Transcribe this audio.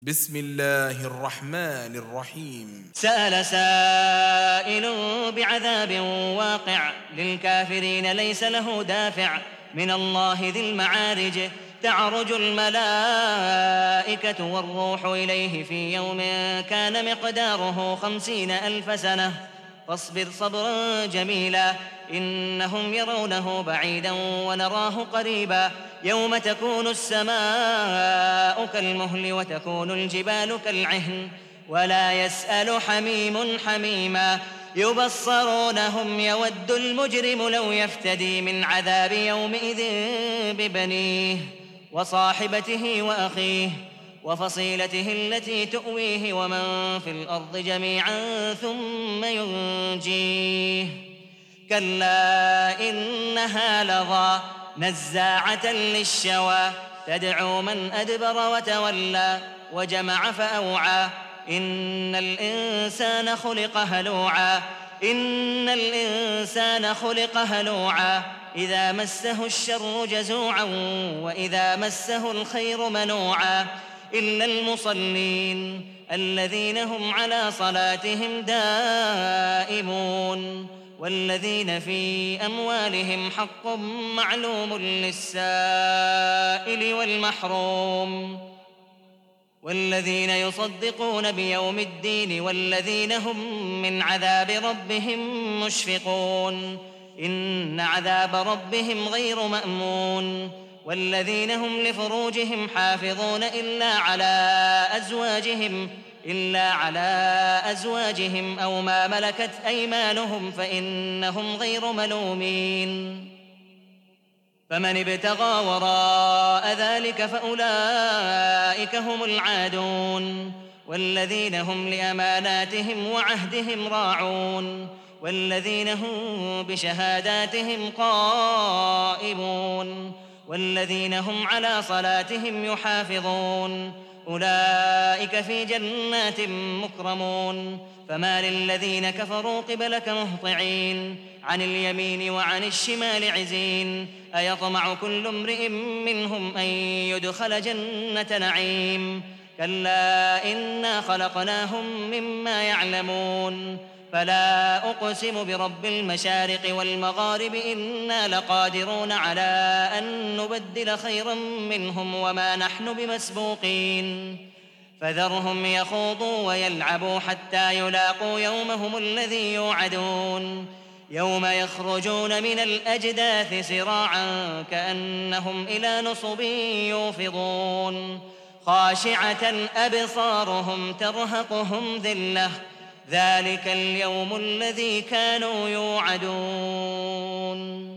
بسم الله الرحمن الرحيم. سأل سائل بعذاب واقع للكافرين ليس له دافع من الله ذي المعارج تعرج الملائكة والروح إليه في يوم كان مقداره 50,000 سنة فاصبر صبرا جميلا إنهم يرونه بعيدا ونراه قريبا يوم تكون السماء كالمهل وتكون الجبال كالعهن ولا يسأل حميم حميما يبصرونهم يود المجرم لو يفتدي من عذاب يومئذ ببنيه وصاحبته وأخيه وفصيلته التي تؤويه ومن في الأرض جميعا ثم ينجيه كلا إنها لظى نزاعة للشوى تدعو من أدبر وتولى وجمع فأوعى إن الإنسان خلق هلوعا إذا مسه الشر جزوعا وإذا مسه الخير منوعا إلا المصلين الذين هم على صلاتهم دائمون والذين في أموالهم حق معلوم للسائل والمحروم والذين يصدقون بيوم الدين والذين هم من عذاب ربهم مشفقون إن عذاب ربهم غير مأمون والذين هم لفروجهم حافظون إلا على أزواجهم أو ما ملكت أيمانهم فإنهم غير ملومين فمن ابتغى وراء ذلك فأولئك هم العادون والذين هم لأماناتهم وعهدهم راعون والذين هم بشهاداتهم قائمون والذين هم على صلاتهم يحافظون أولئك في جنات مكرمون فما للذين كفروا قبلك مهطعين عن اليمين وعن الشمال عزين أيطمع كل امرئ منهم أن يدخل جنة نعيم كلا إنا خلقناهم مما يعلمون فلا أقسم برب المشارق والمغارب إنا لقادرون على أن نبدل خيرا منهم وما نحن بمسبوقين فذرهم يخوضوا ويلعبوا حتى يلاقوا يومهم الذي يوعدون يوم يخرجون من الأجداث سراعا كأنهم إلى نصب يوفضون خاشعة أبصارهم ترهقهم ذلة ذلك اليوم الذي كانوا يوعدون